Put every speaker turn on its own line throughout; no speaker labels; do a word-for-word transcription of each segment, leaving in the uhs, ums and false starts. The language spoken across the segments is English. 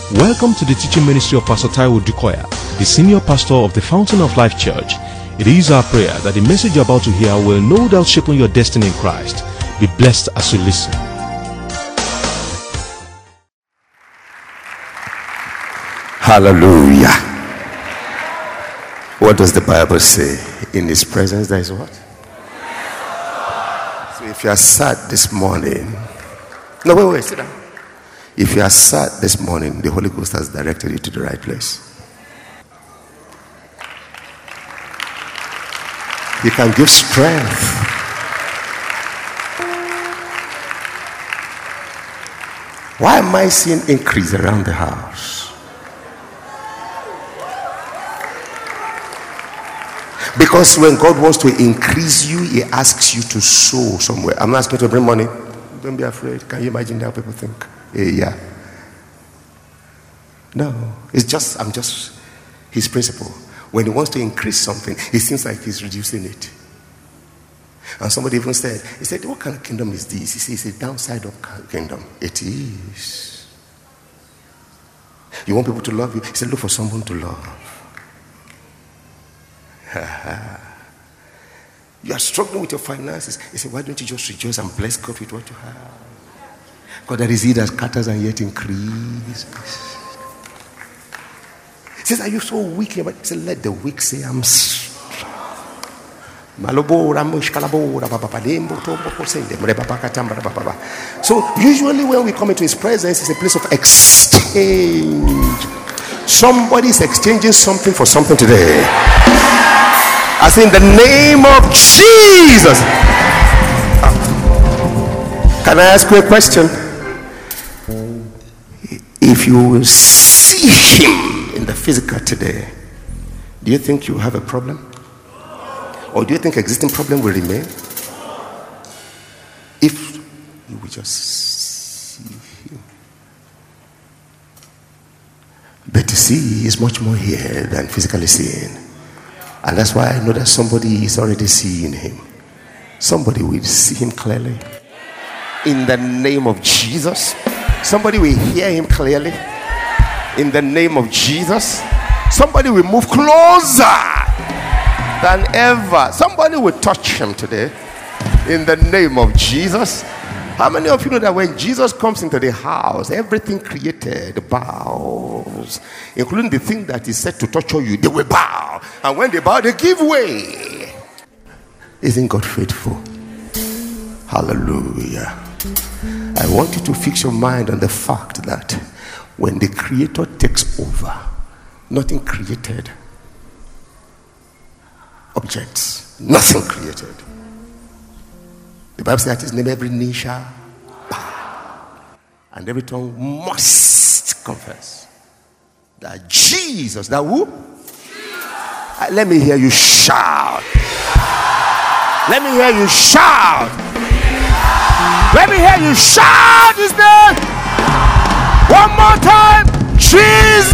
Welcome to the teaching ministry of Pastor Taiwo Dukoya, the senior pastor of the Fountain of Life Church. It is our prayer that the message you're about to hear will no doubt shape your destiny in Christ. Be blessed as you listen.
Hallelujah. What does the Bible say? In His presence there is what? So if you are sad this morning, no, wait, wait, sit down. If you are sad this morning, the Holy Ghost has directed you to the right place. He can give strength. Why am I seeing increase around the house? Because when God wants to increase you, He asks you to sow somewhere. I'm not asking you to bring money. Don't be afraid. Can you imagine how people think? Eh, yeah. No, it's just, I'm just, His principle. When He wants to increase something, it seems like He's reducing it. And somebody even said, he said, what kind of kingdom is this? He said, it's a downside of kingdom. It is. You want people to love you? He said, look for someone to love. You are struggling with your finances. He said, why don't you just rejoice and bless God with what you have? God, that is He that scatters and yet increases. He says, are you so weak? He said, let the weak say, I'm strong. So usually when we come into His presence, it's a place of exchange. Somebody is exchanging something for something today. I say in the name of Jesus. Can I ask you a question? If you will see Him in the physical today, do you think you have a problem? Or do you think existing problem will remain? If you will just see Him. But to see is much more here than physically seeing. And that's why I know that somebody is already seeing Him. Somebody will see Him clearly. In the name of Jesus. Somebody will hear Him clearly. In the name of Jesus. Somebody will move closer than ever. Somebody will touch Him today. In the name of Jesus. How many of you know that when Jesus comes into the house, everything created bows, including the thing that is said to torture you, they will bow. And when they bow, they give way. Isn't God faithful? Hallelujah. I want you to fix your mind on the fact that when the Creator takes over, nothing created. Objects, nothing created. The Bible says that His name every knee shall bow, and every tongue must confess that Jesus, that who? Uh, let me hear you shout. Let me hear you shout. Let me hear you shout His name. One more time. Jesus.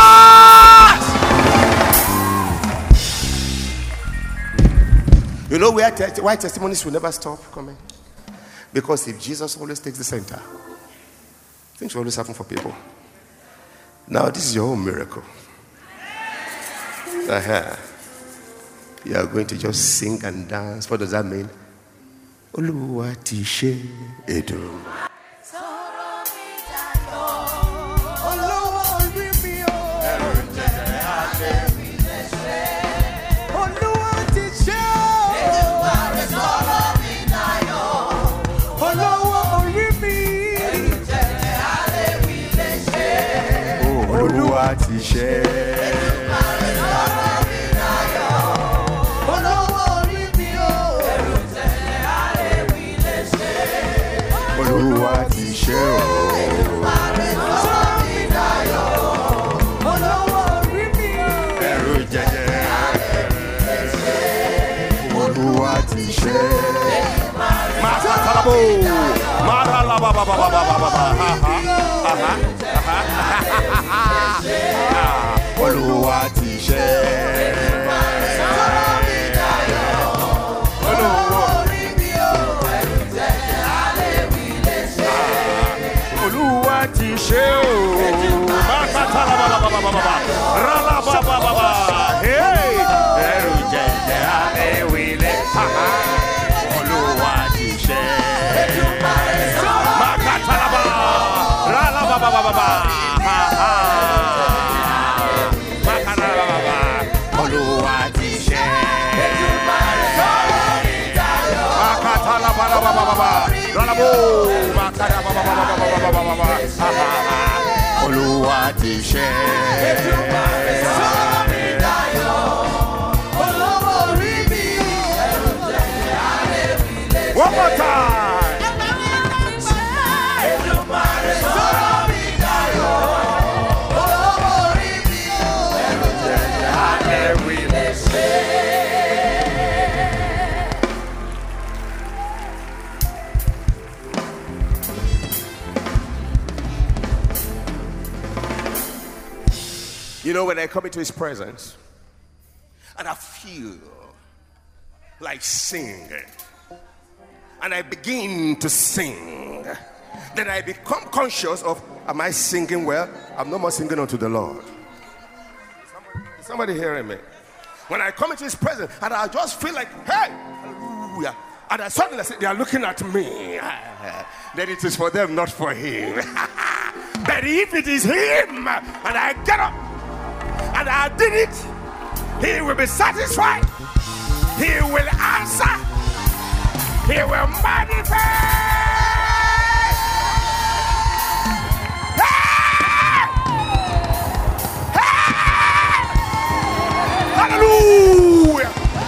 You know why, te- why testimonies will never stop coming? Because if Jesus always takes the center, things will always happen for people. Now this is your own miracle. Uh-huh. You are going to just sing and dance. What does that mean? Oluwatishe Edo. One more time. You know, when I come into his presence and I feel like singing, and I begin to sing, then I become conscious of, am I singing well? I'm no more singing unto the Lord. Somebody, is somebody hearing me? When I come into his presence and I just feel like, hey, hallelujah, and I suddenly say, they are looking at me, then it is for them, not for him. But if it is him, and I get up, and I did it, he will be satisfied. He will answer. He will manifest. Hey! Hey! Hallelujah!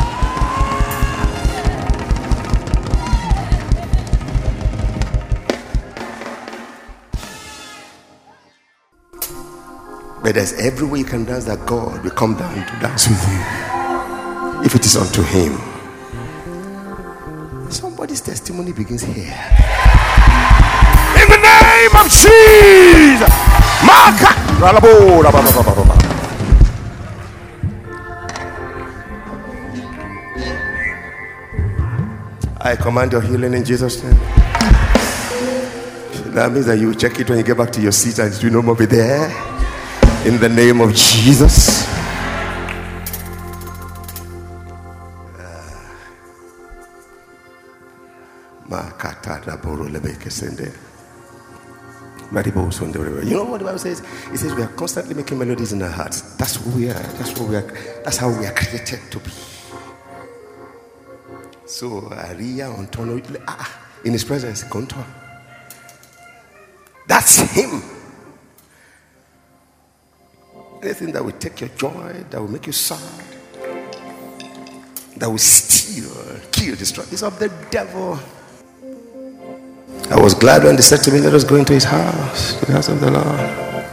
But there's every way you can dance that God will come down to dance with you. If it is unto him. Somebody's testimony begins here. In the name of Jesus. I command your healing in Jesus' name. That means that you check it when you get back to your seat and it will no more be there. In the name of Jesus. You know what the Bible says? It says we are constantly making melodies in our hearts. That's who we are. That's what we are. That's how we are created to be. So Aria Antonio in his presence, contour. That's him. Anything that will take your joy, that will make you sad, that will steal, kill, destroy, is of the devil. I was glad when they said to me, let us go into his house, the house of the Lord.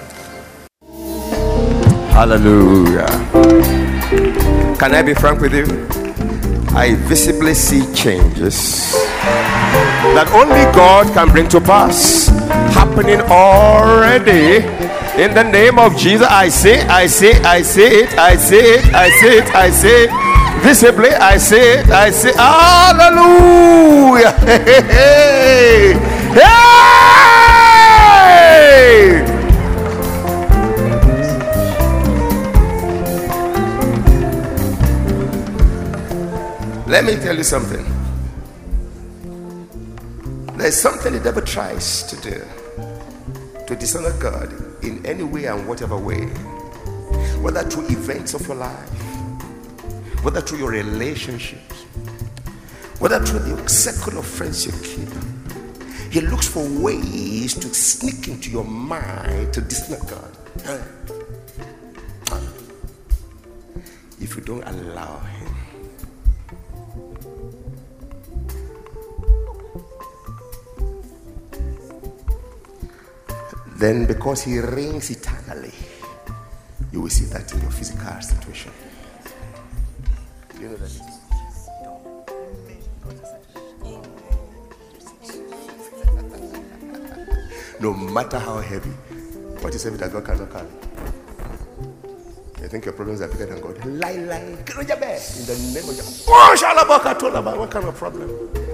Hallelujah. Can I be frank with you? I visibly see changes that only God can bring to pass, happening already. In the name of Jesus, I see, I see, I see it, I see it, I see it, I see it. Visibly, I see it, I see it. Hallelujah. Hey, hey, hey. Let me tell you something. There's something the devil tries to do to dishonor God in any way and whatever way, whether through events of your life, whether through your relationships, whether through the circle of friends you keep. He looks for ways to sneak into your mind to dishonor God. If you don't allow him. Then because he reigns eternally, you will see that in your physical situation. You know that? No matter how heavy, what is heavy that God cannot carry? You think your problems are bigger than God? Lie, lie, in the name of Jesus. What kind of problem?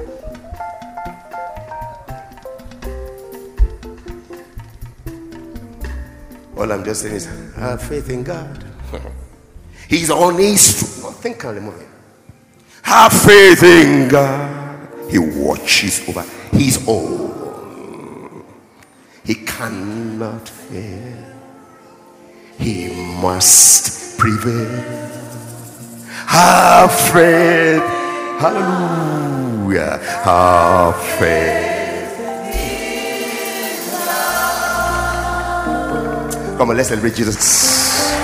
All I'm just saying is have faith in God. He's on his truth. Nothing can remove him. Have faith in God. He watches over his own. He cannot fail. He must prevail. Have faith. Hallelujah. Have faith. Come on, let's celebrate Jesus.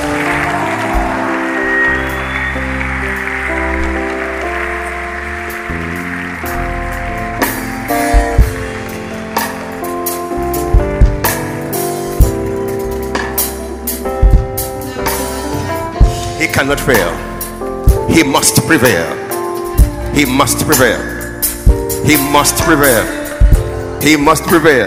He cannot fail. He must prevail. He must prevail. He must prevail. He must prevail.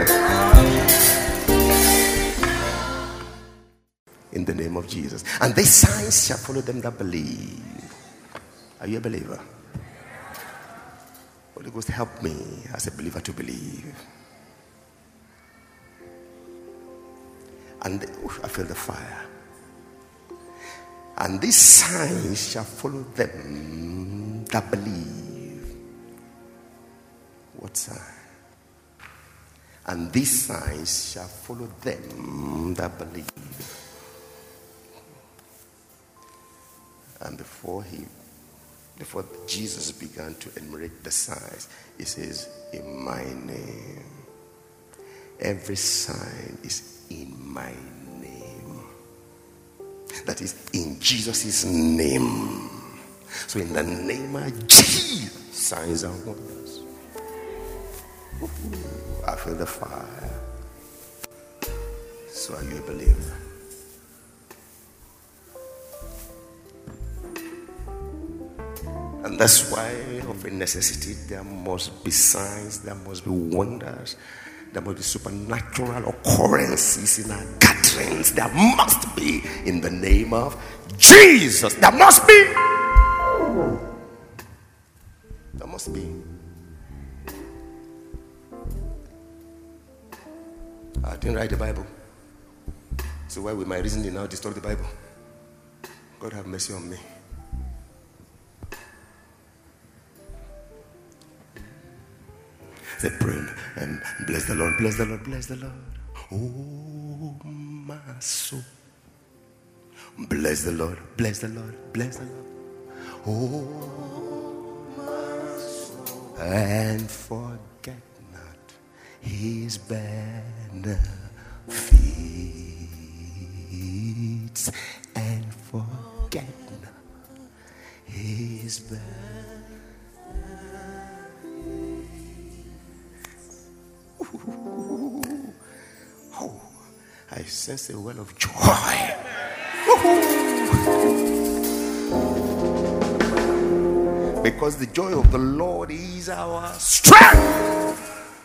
In the name of Jesus. And these signs shall follow them that believe. Are you a believer? Holy Ghost, help me as a believer to believe. And oof, I feel the fire. And these signs shall follow them that believe. What sign? And these signs shall follow them that believe. And before he, before Jesus began to enumerate the signs, he says, in my name. Every sign is in my name. That is in Jesus' name. So in the name of Jesus, signs and wonders. Ooh, I feel the fire. So are you a believer? And that's why of a necessity there must be signs, there must be wonders, there must be supernatural occurrences in our gatherings. There must be, in the name of Jesus. There must be. There must be. I didn't write the Bible. So why will my reasoning now destroy the Bible? God have mercy on me. Say, pray and bless the Lord, bless the Lord, bless the Lord. Oh, my soul. Bless the Lord, bless the Lord, bless the Lord. Oh, my soul. And forget not his benefits. And forget not his benefits. Oh, I sense a well of joy. Because the joy of the Lord is our strength.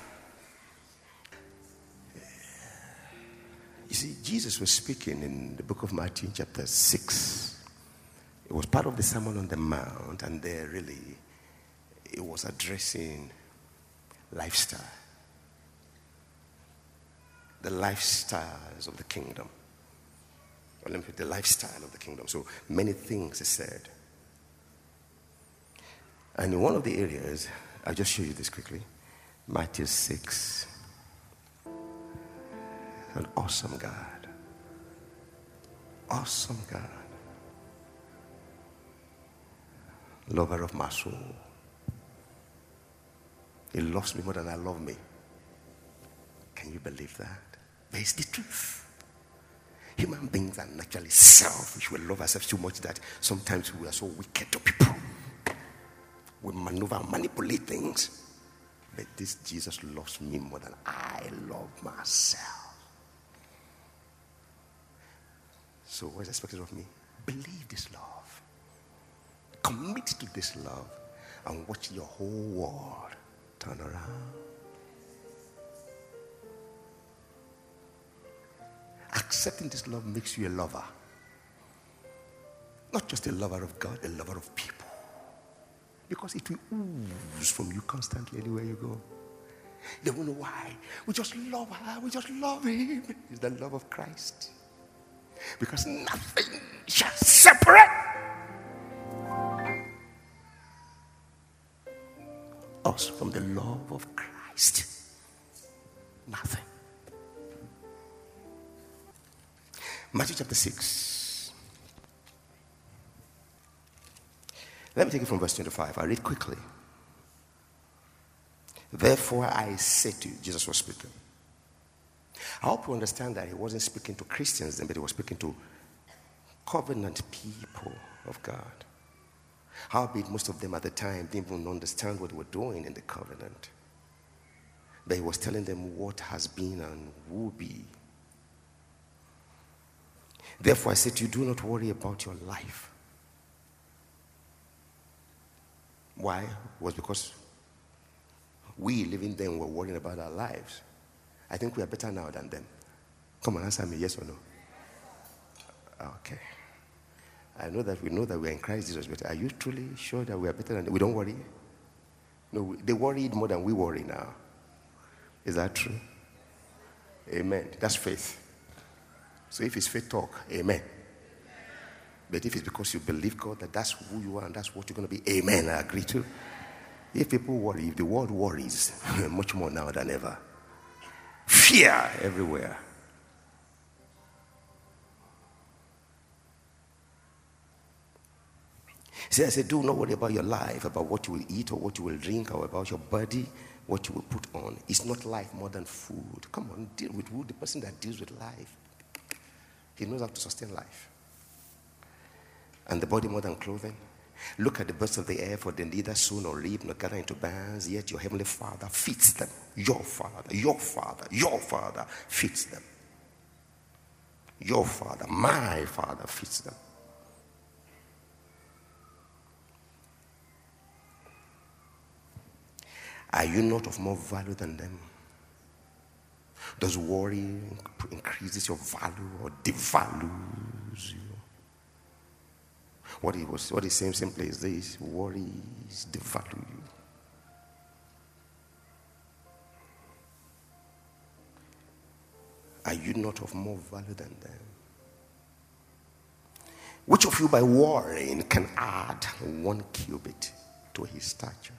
You see, Jesus was speaking in the book of Matthew, chapter six. It was part of the Sermon on the Mount, and there really it was addressing lifestyle. The lifestyles of the kingdom. Or let me put the lifestyle of the kingdom. So many things are said. And in one of the areas, I'll just show you this quickly. Matthew six. An awesome God. Awesome God. Lover of my soul. He loves me more than I love me. Can you believe that? But it's the truth. Human beings are naturally selfish. We love ourselves too much that sometimes we are so wicked to people. We maneuver and manipulate things. But this Jesus loves me more than I love myself. So what is expected of me? Believe this love. Commit to this love and watch your whole world turn around. Accepting this love makes you a lover. Not just a lover of God, a lover of people. Because it will ooze from you constantly anywhere you go. They won't know why. We just love her. We just love him. It's the love of Christ. Because nothing shall separate us from the love of Christ. Nothing. Matthew chapter six. Let me take it from verse twenty-five. I'll read quickly. Therefore I say to you, Jesus was speaking. I hope you understand that he wasn't speaking to Christians then, but he was speaking to covenant people of God. Howbeit, most of them at the time didn't even understand what they were doing in the covenant. But he was telling them what has been and will be. Therefore I say to you, do not worry about your life. Why? It was because we living then were worrying about our lives. I think we are better now than them. Come on, answer me, yes or no? Okay. I know that we know that we are in Christ Jesus, but are you truly sure that we are better than them? We don't worry? No, we, they worried more than we worry now. Is that true? Amen. That's faith. So if it's faith talk, amen. But if it's because you believe God that that's who you are and that's what you're going to be, amen, I agree too. If people worry, if the world worries, much more now than ever. Fear everywhere. See, I said, do not worry about your life, about what you will eat or what you will drink, or about your body, what you will put on. It's not life more than food. Come on, deal with who? The person that deals with life. He knows how to sustain life. And the body more than clothing. Look at the birds of the air, for they neither sow nor reap nor gather into barns, yet your heavenly Father feeds them. Your Father, your Father, your Father feeds them. Your Father, my Father feeds them. Are you not of more value than them? Does worry increases your value or devalues you? What he was, what he's saying simply is this: worries devalue you. Are you not of more value than them? Which of you by worrying can add one cubit to his stature?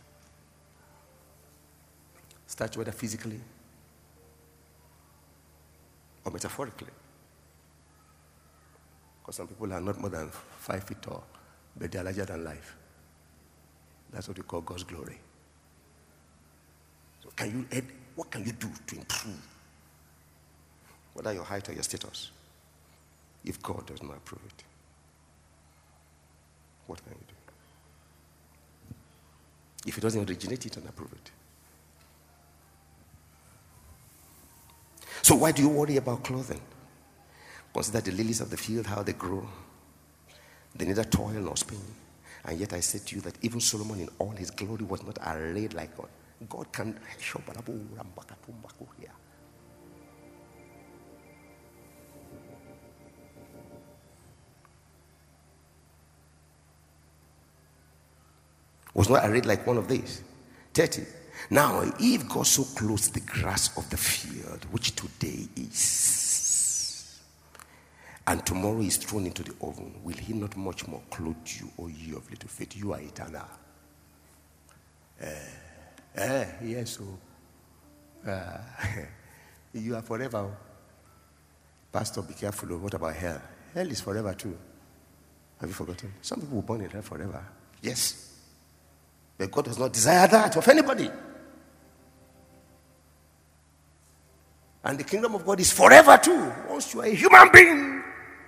Stature whether physically or metaphorically. Because some people are not more than five feet tall, but they are larger than life. That's what we call God's glory. So can you add, what can you do to improve whether your height or your status if God does not approve it? What can you do? If he doesn't originate it and approve it. So why do you worry about clothing? Consider the lilies of the field, how they grow. They neither toil nor spin. And yet I say to you that even Solomon in all his glory was not arrayed like God. God can... was not arrayed like one of these. thirty. Now, if God so clothes the grass of the field, which today is, and tomorrow is thrown into the oven, will he not much more clothe you, O ye of little faith? You are eternal. Eh, eh, yes, so uh, you are forever. Pastor, be careful. What about hell? Hell is forever too. Have you forgotten? Some people were born in hell forever. Yes. But God does not desire that of anybody. And the kingdom of God is forever too, once you are a human being.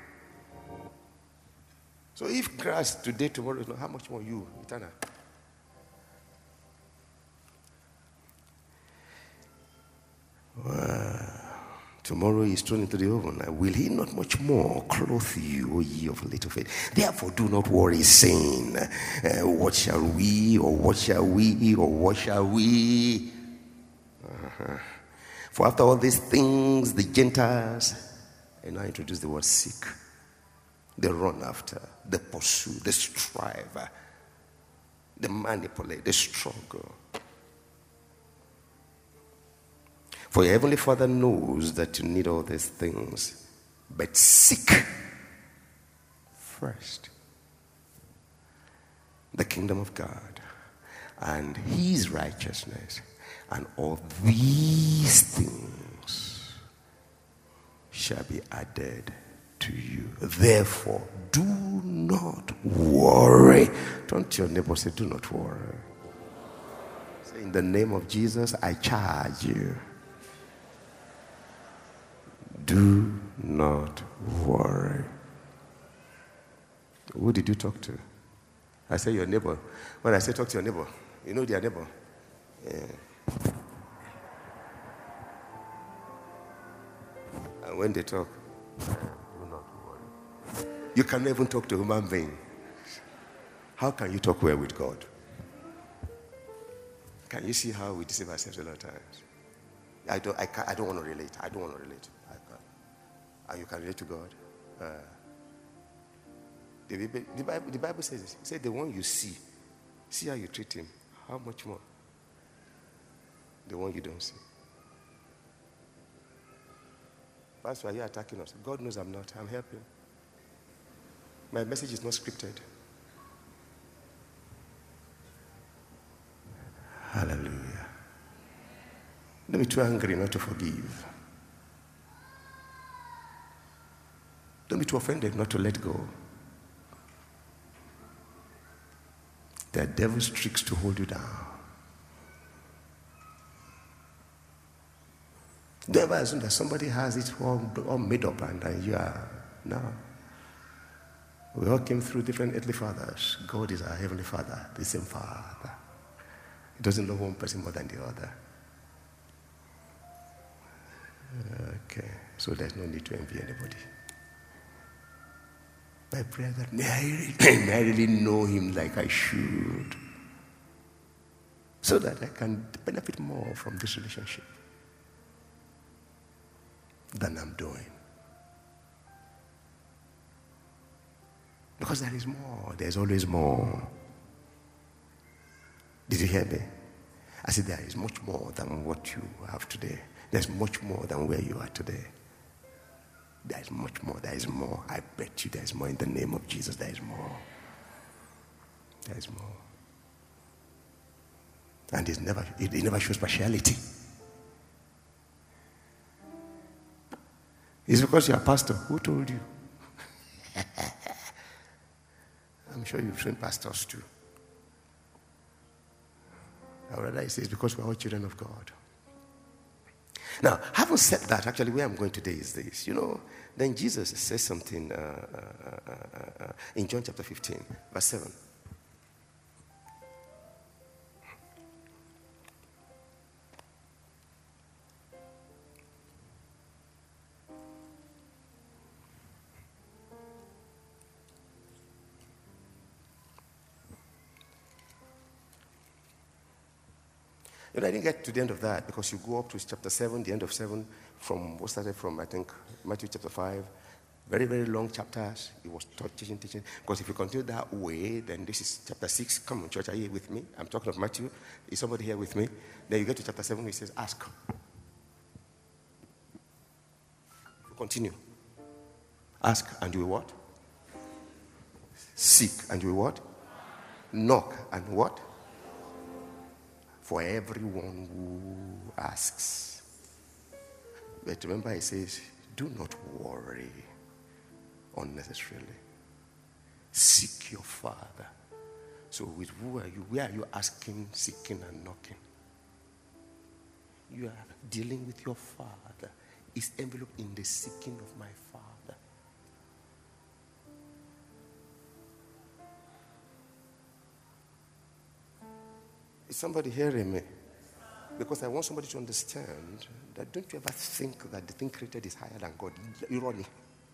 So if Christ today, tomorrow is not, how much more you, eternal? Wow. Tomorrow is thrown into the oven. Will he not much more clothe you, O ye of little faith? Therefore do not worry, saying, uh, what shall we, or what shall we, or what shall we? Uh-huh. For after all these things, the Gentiles, and I introduce the word seek, they run after, they pursue, they strive, they manipulate, they struggle. For your heavenly Father knows that you need all these things, but seek first the kingdom of God and his righteousness, and all these things shall be added to you. Therefore, do not worry. Turn to your neighbor and say, do not worry. Say, in the name of Jesus, I charge you. Do not worry. Who did you talk to? I say your neighbor. When I say talk to your neighbor, you know their neighbor. Yeah. And when they talk, do not worry. You can even talk to a human being. How can you talk well with God? Can you see how we deceive ourselves a lot of times? I don't, I can't, I don't want to relate. I don't want to relate. I can't. And you can relate to God. Uh, the, the, Bible, the Bible says this. It says the one you see, see how you treat him. How much more? The one you don't see. Pastor, are you attacking us? God knows I'm not. I'm helping. My message is not scripted. Hallelujah. Don't be too angry not to forgive. Don't be too offended not to let go. There are devil's tricks to hold you down. Don't ever assume that somebody has it all, all made up and, and you are. No. We all came through different earthly fathers. God is our heavenly Father, the same Father. He doesn't love one person more than the other. Okay, so there's no need to envy anybody. My prayer that may I, really, may I really know him like I should, so that I can benefit more from this relationship than I'm doing. Because there is more. There's always more. Did you hear me? I said there is much more than what you have today. There's much more than where you are today. There is much more. There is more. I bet you there is more in the name of Jesus. There is more. There is more. And it's never, it, it never shows partiality. It's because you're a pastor. Who told you? I'm sure you've trained pastors too. Or rather, it says because we're all children of God. Now, having said that, actually, where I'm going today is this. You know, then Jesus says something uh, uh, uh, uh, in John chapter fifteen, verse seven. You know, I didn't get to the end of that because you go up to chapter seven, the end of seven, from what started from, I think, Matthew chapter five. Very, very long chapters. He was taught, teaching, teaching. Because if you continue that way, then this is chapter six. Come on, church, are you here with me? I'm talking of Matthew. Is somebody here with me? Then you get to chapter seven, he says, ask. You continue. Ask, and you will what? Seek, and you will what? Knock, and what? For everyone who asks. But remember, he says, do not worry unnecessarily. Seek your Father. So with who are you? Where are you asking, seeking, and knocking? You are dealing with your Father. Is enveloped in the seeking of my Father. Is somebody hearing me? Because I want somebody to understand that don't you ever think that the thing created is higher than God. You're running.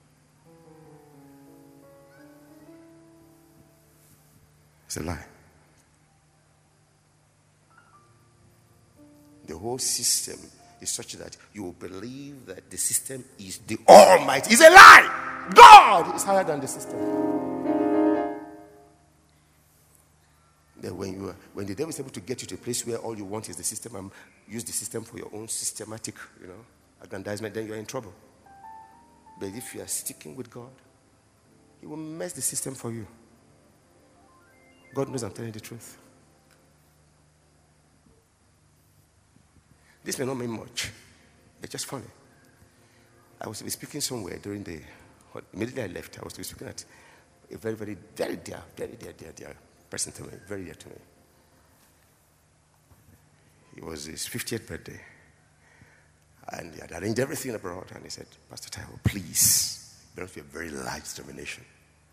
It's a lie. The whole system is such that you will believe that the system is the Almighty. It's a lie. God is higher than the system. That when you are, when the devil is able to get you to a place where all you want is the system and use the system for your own systematic, you know, aggrandizement, then you are in trouble. But if you are sticking with God, he will mess the system for you. God knows I'm telling you the truth. This may not mean much. It's just funny. I was speaking somewhere during the immediately I left, I was speaking at a very, very, very dear, very dear, dear, dear person to me, very dear to me. It was his fiftieth birthday. And he had arranged everything abroad. And he said, Pastor Taiwo, please, there must be a very large termination.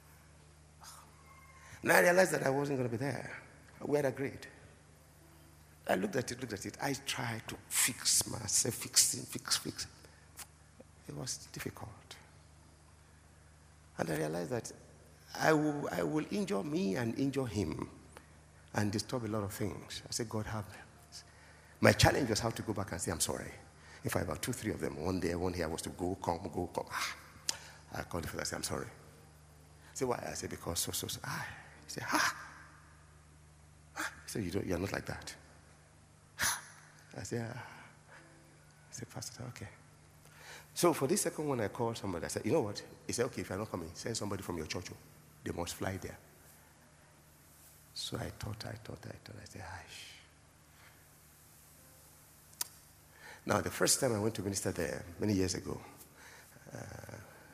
Now I realized that I wasn't going to be there. We had agreed. I looked at it, looked at it. I tried to fix myself, fix it, fix, fix it. It was difficult. And I realized that I will, I will injure me and injure him and disturb a lot of things. I said, God, have me. My challenge was how to go back and say, I'm sorry. In fact, about two, three of them, one day, one day I was to go, come, go, come. Ah. I called the father, I said, I'm sorry. I said, why? I said, because so, so, so. Ah. He said, ah. ah. He said, you don't, you're not like that. Ah. I said, ah. I said, Pastor, okay. So for this second one, I called somebody. I said, you know what? He said, okay, if you're not coming, send somebody from your church. They must fly there. So I thought, I thought, I thought. I said, hush. Now, the first time I went to minister there, many years ago, uh,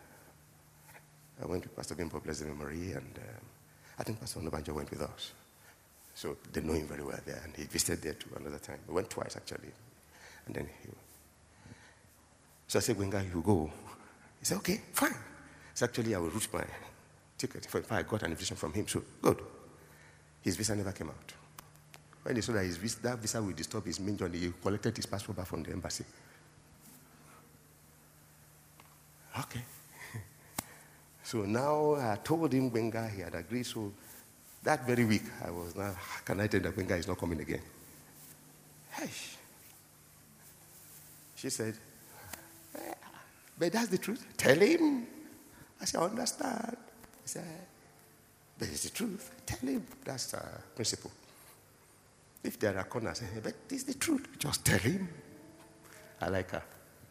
I went with Pastor Bimbo, blessed memory, and um, I think Pastor Onobanjo went with us. So they know him very well there, and he visited there too another time. We went twice, actually. And then he... So I said, Gwenga, you go. He said, okay, fine. So actually, I will route my ticket. In fact, I got an invitation from him, so good. His visa never came out. When he saw that his visa, that visa will disturb his main journey, he collected his passport back from the embassy. Okay. So now I told him Gwenga, he had agreed. So that very week, I was now, can I tell that Gwenga is not coming again? Hey. She said, eh, but that's the truth. Tell him. I said, I understand. He said, but it's the truth. Tell him. That's the principle. If there are corners, I say, but this is the truth. Just tell him. I like her.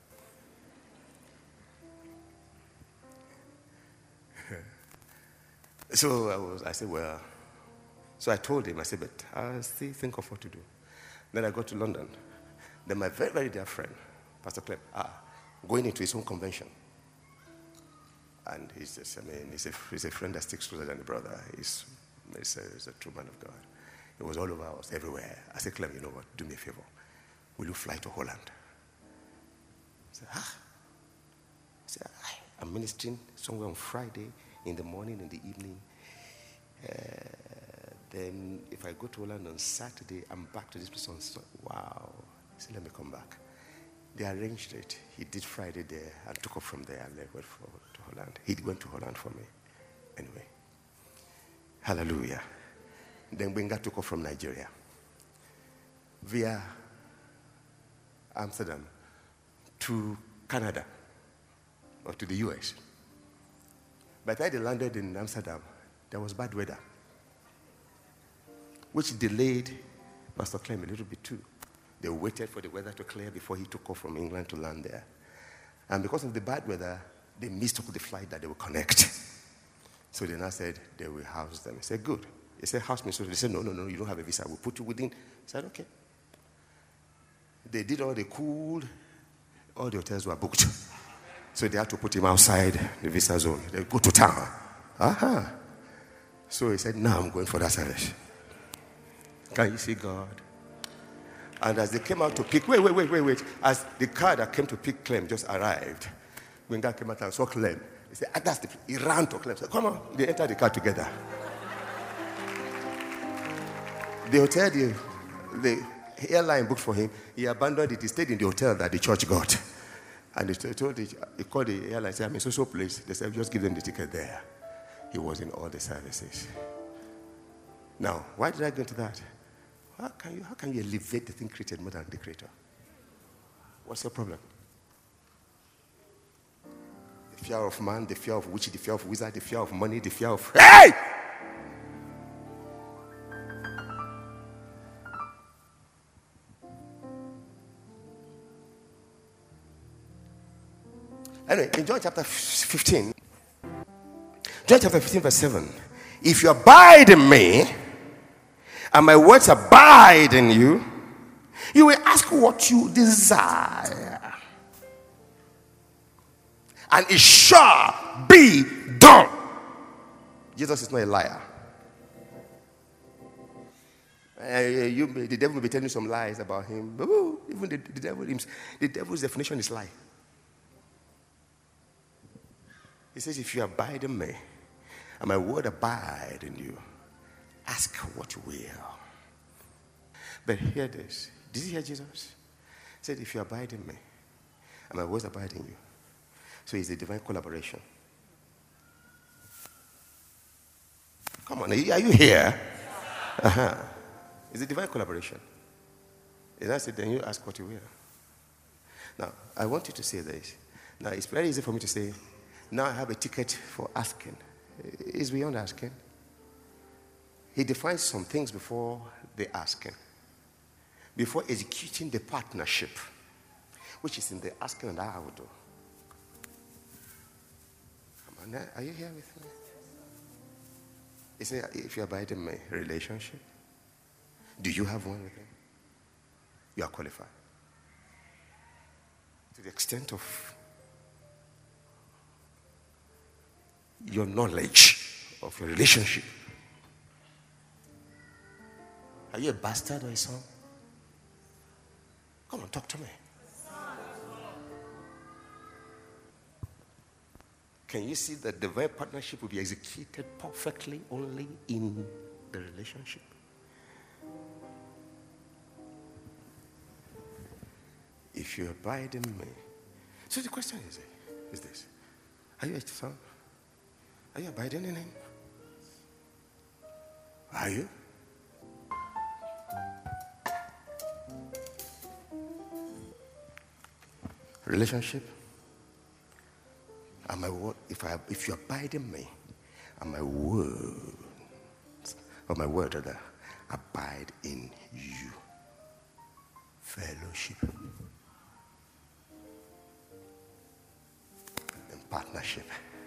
So I was. I said, well. So I told him. I said, but I'll still think of what to do. Then I got to London. Then my very, very dear friend, Pastor Clem, ah, going into his own convention. And he's just, I mean, he's a, he's a friend that sticks closer than a brother. He's, he's, a, he's a true man of God. It was all over us, everywhere. I said, Clem, you know what? Do me a favor. Will you fly to Holland? I said, ah. I said, I'm ministering somewhere on Friday, in the morning, in the evening. Uh, then if I go to Holland on Saturday, I'm back to this place on Sunday. Wow. I said, let me come back. They arranged it. He did Friday there and took off from there and went for, to Holland. He went to Holland for me. Anyway. Hallelujah. Then Gwenga took off from Nigeria via Amsterdam to Canada or to the U S. By the time they landed in Amsterdam, there was bad weather, which delayed Pastor Clem a little bit too. They waited for the weather to clear before he took off from England to land there. And because of the bad weather, they missed the flight that they would connect. So they now said they will house them. I said, good. They said, house me. So they said, no, no, no, you don't have a visa. We'll put you within. I said, okay. They did all the cool. All the hotels were booked. So they had to put him outside the visa zone. They go to town. Uh-huh. So he said, now I'm going for that service. Can you see God? And as they came out to pick, wait, wait, wait, wait, wait. As the car that came to pick Clem just arrived, when God came out and saw Clem, he said, ah, that's the, he ran to Clem. He said, come on. They entered the car together. The hotel, the, the airline booked for him, he abandoned it. He stayed in the hotel that the church got. And he told the, he called the airline and said, I'm in so-so place. They said, just give them the ticket there. He was in all the services. Now, why did I go into that? How can you, how can you elevate the thing created more than the creator? What's your problem? The fear of man, the fear of witch, the fear of wizard, the fear of money, the fear of... Hey! Anyway, in John chapter fifteen, John chapter fifteen verse seven, if you abide in me, and my words abide in you, you will ask what you desire, and it shall be done. Jesus is not a liar. Uh, you, the devil will be telling you some lies about him. Ooh, even the, the devil, the devil's definition is lie. He says, if you abide in me, and my word abide in you, ask what you will. But hear this. Did you hear Jesus? He said, if you abide in me, and my words abide in you. So it's a divine collaboration. Come on, are you, are you here? Uh-huh. It's a divine collaboration. And that's it, then you ask what you will. Now, I want you to say this. Now, it's very easy for me to say, now I have a ticket for asking. It's beyond asking. He defines some things before the asking. Before executing the partnership, which is in the asking and I will do. Come on, are you here with me? He said, if you abide in my relationship, do you have one with him? You are qualified. To the extent of your knowledge of your relationship. Are you a bastard or a son? Come on, talk to me. Can you see that divine partnership will be executed perfectly only in the relationship? If you abide in me. So the question is, is this. Are you a son? Are you abiding in him? Are you? Relationship. And my word, if I if you abide in me, and my word, or my word rather, abide in you. Fellowship. And partnership.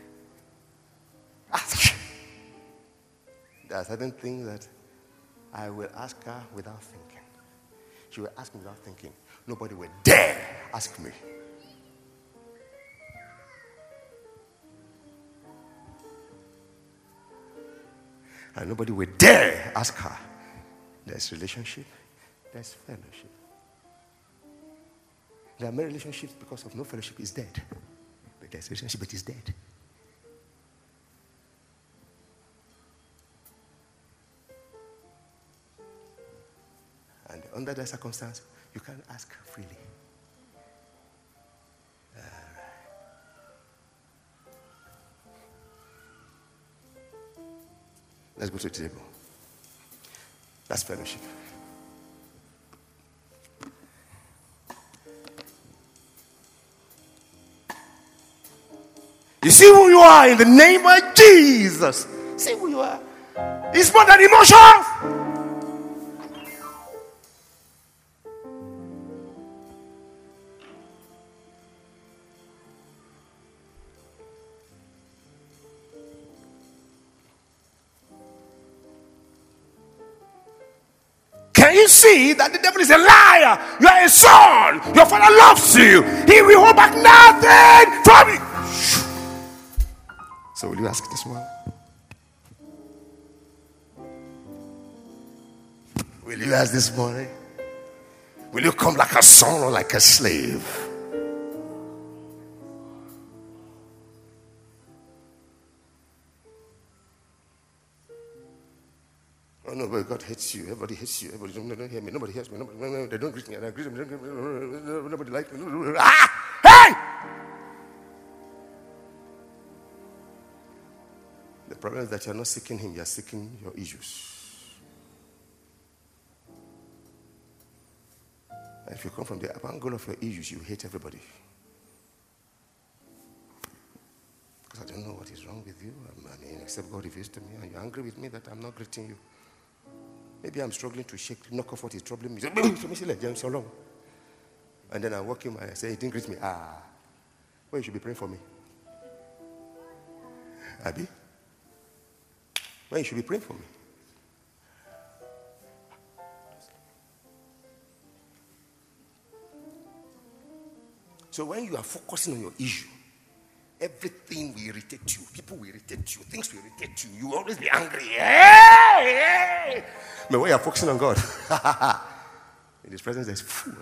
Ask. There are certain things that I will ask her without thinking. She will ask me without thinking. Nobody will dare ask me. And nobody will dare ask her. There's relationship, there's fellowship. There are many relationships because of no fellowship is dead. But there's relationship, but it's dead. And under that circumstance, you can ask freely. Uh, Let's go to the table. That's fellowship. You see who you are in the name of Jesus. See who you are. It's more than emotion. Can you see that the devil is a liar? You are a son. Your father loves you. He will hold back nothing from you. So will you ask this one? Will you ask this morning? Will you come like a son or like a slave? Oh no, but God hates you. Everybody hates you. Everybody don't, don't hear me. Nobody hears me. Nobody, they don't greet me. I greet me. Nobody likes me. Ah! Hey! The problem is that you're not seeking him. You're seeking your issues. And if you come from the angle of your issues, you hate everybody. Because I don't know what is wrong with you. I mean, except God reveals to me, and you're angry with me that I'm not greeting you. Maybe I'm struggling to shake, knock off what is troubling me. And then I walk him and I say, he didn't greet me. Ah, well, you should be praying for me. Abi? Well, you should be praying for me. So when you are focusing on your issue, Everything will irritate you. People will irritate you. Things will irritate you. You will always be angry. Hey, hey. But when you're focusing on God, in His presence, there's fullness.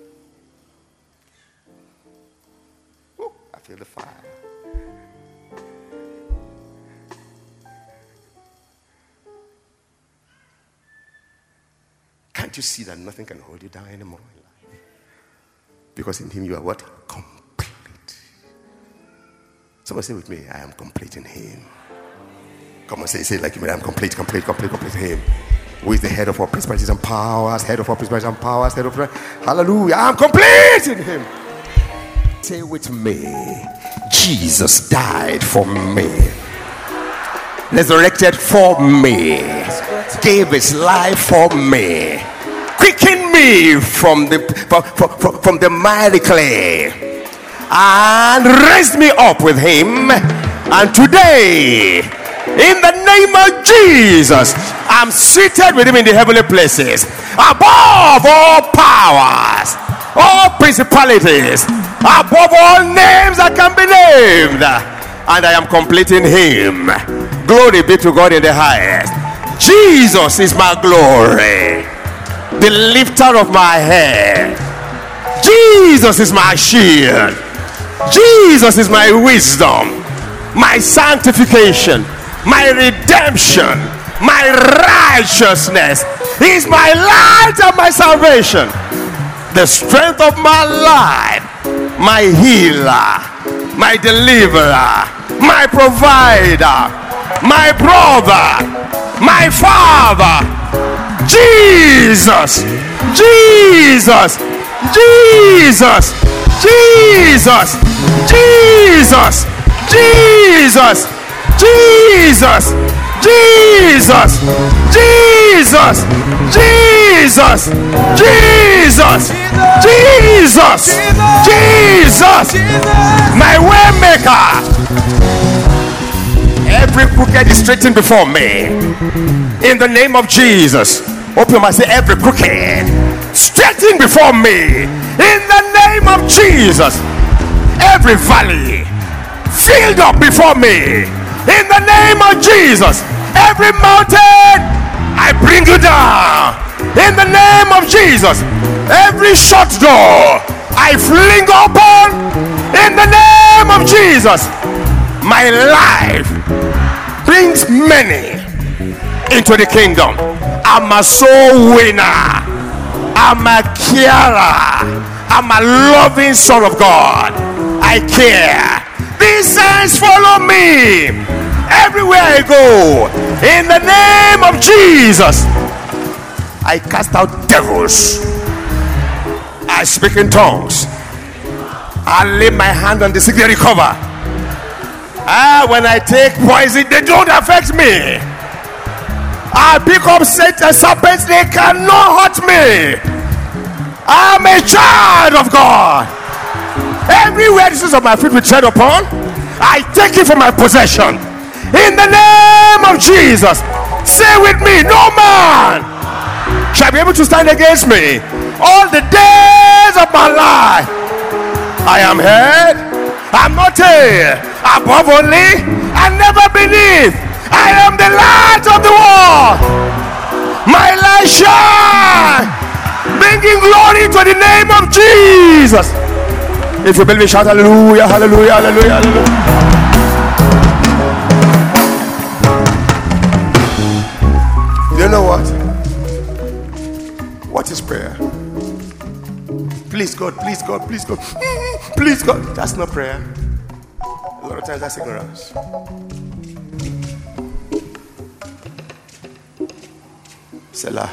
Ooh, I feel the fire. Can't you see that nothing can hold you down anymore in life? Because in Him you are what? Complete. Someone say with me, I am complete in Him. Come on, say, say it like you mean, I am complete, complete, complete, complete in Him. Who is the head of all principalities and powers, head of all principalities and powers, head of hallelujah, I am complete in Him. Say with me, Jesus died for me, resurrected for me, gave His life for me, quickened me from the from, from, from the miry clay, and raised me up with Him. And today, in the name of Jesus, I'm seated with Him in the heavenly places, above all powers, all principalities, above all names that can be named, and I am complete in Him. Glory be to God in the highest. Jesus is my glory, the lifter of my head. Jesus is my shield. Jesus is my wisdom, my sanctification, my redemption, my righteousness. He's my light and my salvation, the strength of my life, my healer, my deliverer, my provider, my brother, my father. Jesus, Jesus, Jesus, Jesus, Jesus, Jesus, Jesus, Jesus, Jesus, Jesus, Jesus, Jesus, Jesus, my way maker. Every crooked is straightened before me. In the name of Jesus. Open your mouth, say every crooked straightened before me. In the name of Jesus. Every valley filled up before me. In the name of Jesus. Every mountain, I bring you down. In the name of Jesus. Every shut door, I fling open. In the name of Jesus. My life brings many into the kingdom. I'm a soul winner. I'm a carer. I'm a loving son of God. I care. These signs follow me everywhere I go. In the name of Jesus, I cast out devils. I speak in tongues. I lay my hand on the sick, they recover. Ah, when I take poison, they don't affect me. I pick up Satan serpents, they cannot hurt me. I'm a child of God. Everywhere the soles of my feet will tread upon, I take it for my possession. In the name of Jesus, say with me, no man shall be able to stand against me all the days of my life. I am head, I'm not tail, above only and never beneath. I am the light of the world. My light shine, bringing glory to the name of Jesus. If you believe, shout hallelujah, hallelujah, hallelujah, hallelujah. You know what? What is prayer? Please God, please God, please God, please God. That's not prayer. A lot of times that's ignorance. Selah.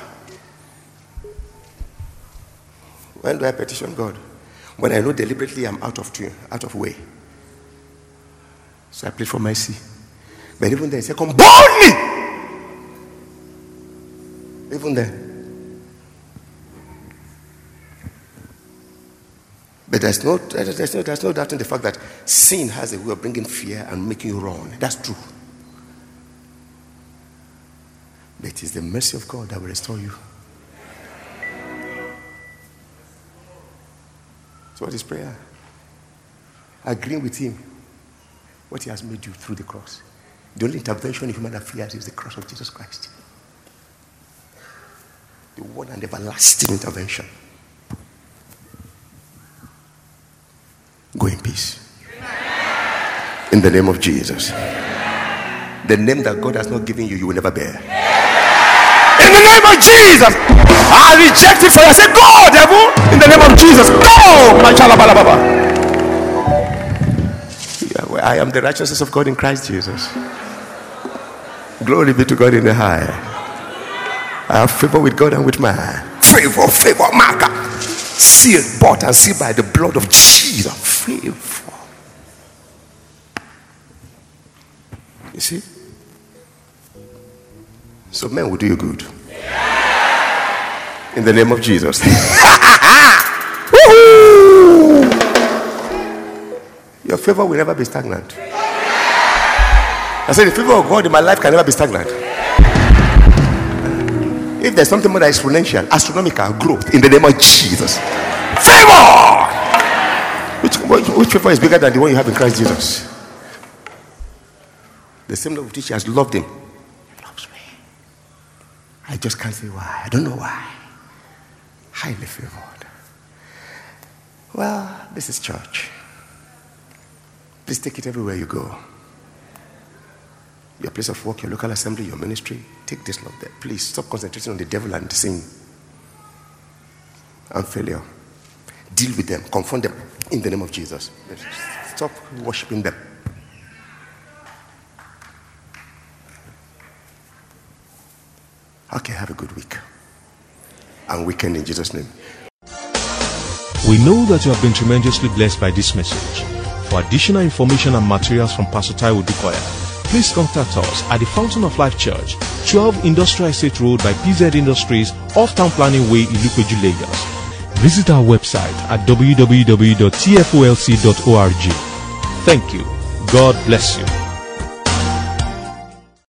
When do I petition God? When I know deliberately I'm out of tune, out of way. So I plead for mercy. But even then, I say, come boldly. Even then. But there's no, there's no, there's no doubt in the fact that sin has a way of bringing fear and making you run. That's true. But it is the mercy of God that will restore you. So what is prayer? Agreeing with Him what he has made you through the cross. The only intervention in human affairs is the cross of Jesus Christ. The one and everlasting intervention. Go in peace. In the name of Jesus. The name that God has not given you, you will never bear. In the name of Jesus, I reject it for you. I say, go, devil. In the name of Jesus, go. Yeah, I am the righteousness of God in Christ Jesus. Glory be to God in the high. I have favor with God and with man. Favor, favor, marker. Sealed, bought and sealed by the blood of Jesus. Favor. You see? So men will do you good. In the name of Jesus. Woo-hoo! Your favor will never be stagnant. I said the favor of God in my life can never be stagnant. If there's something more that is exponential, astronomical growth in the name of Jesus. Favor! Which, which favor is bigger than the one you have in Christ Jesus? The same love of which he has loved him. He loves me. I just can't say why. I don't know why. Highly favored. Well, this is church. Please take it everywhere you go. Your place of work, your local assembly, your ministry. Take this love there. Please stop concentrating on the devil and sin and failure. Deal with them. Confront them in the name of Jesus. Stop worshiping them. Okay, have a good week and weekend in Jesus' name.
We know that you have been tremendously blessed by this message. For additional information and materials from Pastor Taiwo Odukoya, please contact us at the Fountain of Life Church, twelve Industrial Estate Road by P Z Industries, off Town Planning Way, Ilupeju, Lagos. Visit our website at w w w dot t f o l c dot org. Thank you. God bless you.